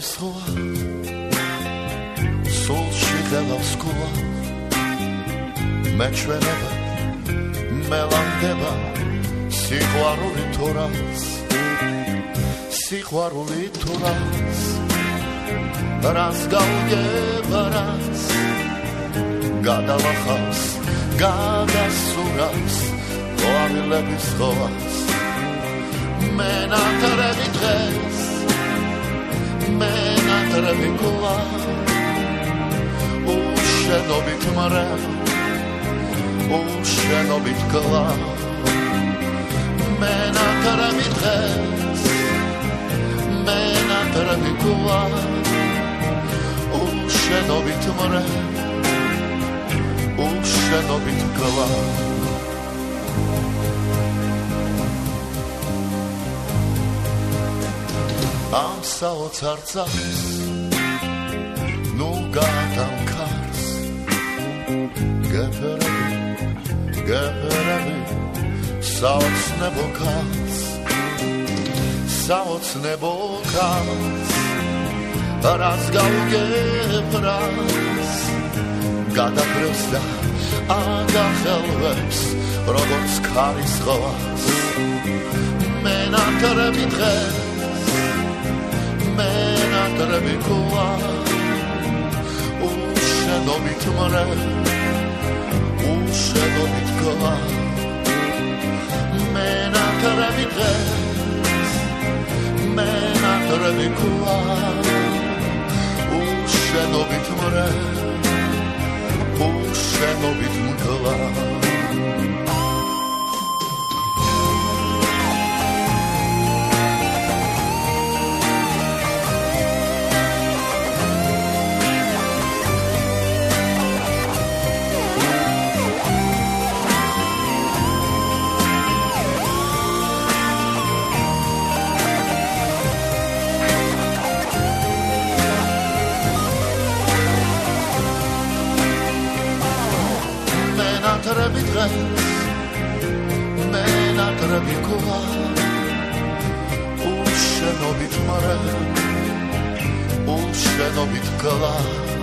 სხვა სულში ხელავს გულა მეჩვენება მელანდება სიყვარული თუ რას რას გავგება რას გადალახავს გადასურავს ყვავილების ხოვას მე ნატრები დღეს მე ნატრები გულა უშენობით მრევ უშენობით გლა მე ნატრები დღეს მე ნატრები გულა უშენობით მრევ უშენობით გლა ამ საოცარ წამს ნუ გადამქარს გეფერები საოცნებო ქალს რას გავგებ რას გადაგრევს და აგახელვებს როგორც ქარის ღვას მე ნატრები დღეს მე ნატრები გულა უშენობით მრევ უშენობით გლა მე ნატრები დღეს მე ნატრები გულა უშენობით მრევ უშენობით მგლა ნატრები დღეს მე ნატრები გულა უშენობით მრევ უშენობით გლა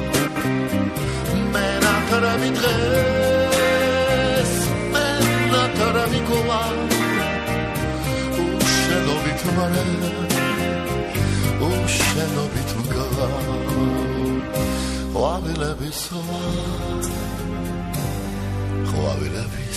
მე ნატრები დღეს მე ნატრები გულა უშენობით მრევ უშენობით გლა ყვავილების ღვაწ ყვავილები